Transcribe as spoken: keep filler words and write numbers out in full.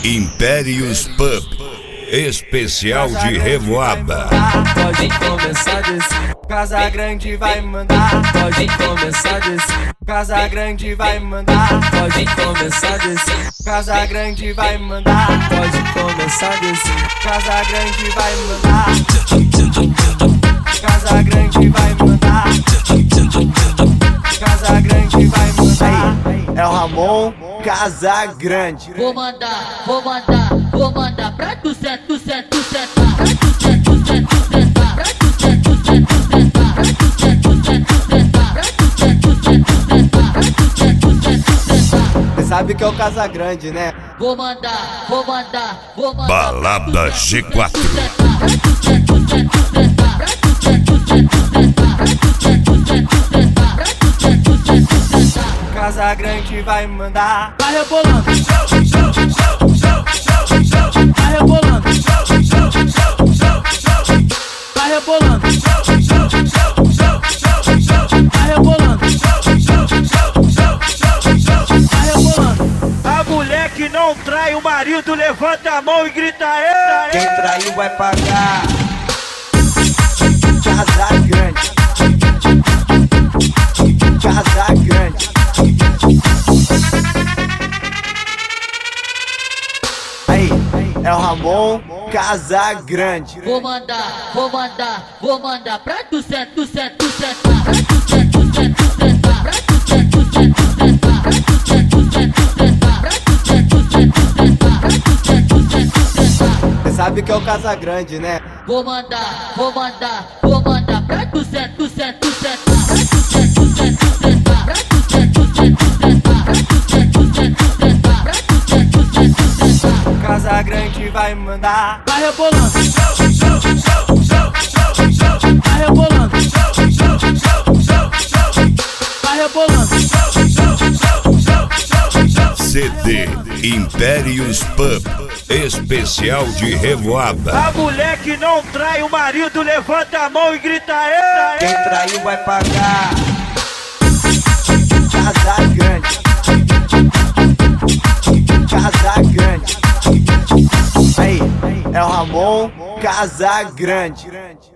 Impérios Pub, especial de revoada. Pode começar desse, Casa Grande vai mandar. Pode começar desse, Casa Grande vai mandar. Pode começar desse, Casa Grande vai mandar. Pode começar desse, Casa Grande vai mandar. Casa Grande vai mandar. Casa Grande vai mandar. É o Ramon Casa Grande. Vou mandar, vou mandar, vou mandar pra tu sentar, tu sentar, tu sentar, pra tu sentar, tu sentar, tu sentar, pra tu sentar, tu sentar, tu sentar, pra tu sentar, tu sentar, pra tu sentar, tu sentar, tu sentar, pra tu sentar, tu sentar, tu sentar. Cê sabe que é o Casa Grande, né? Vou mandar, vou mandar, vou mandar. Balada G quatro. Casa Grande vai mandar. Vai rebolando, vai rebolando, vai rebolando, vai rebolando, vai rebolando. A mulher que não trai o marido, levanta a mão e grita ei! Quem traiu vai pagar. Casa Grande. Casa Grande. Aí, é o Ramon Casa Grande. Vou mandar, vou mandar, vou mandar pra tu sentar, tu sentar, tu sentar, pra tu sentar, tu sentar, tu sentar, pra tu sentar, tu sentar, tu sentar, pra tu sentar, tu sentar, tu sentar, pra tu sentar, tu sentar, tu sentar, pra tu sentar, tu sentar, tu sentar. Cê sabe que é o Casa Grande, né? Vou mandar, vou mandar, vou mandar pra tu sentar, tu sentar, tu sentar, pra tu sentar, tu sentar, tu sentar, pra tu sentar, tu sentar, tu sentar, pra tu sentar, tu sentar, tu sentar, pra tu sentar, tu sentar, tu sentar. Casa Grande vai mandar. Vai rebolando, vai rebolando, vai rebolando. C D Impérios Pub, especial de revoada. A mulher que não trai o marido, levanta a mão e grita ei! Quem traiu vai pagar. Casa Grande. Casa Grande. Aí, é o Ramon Casa Grande.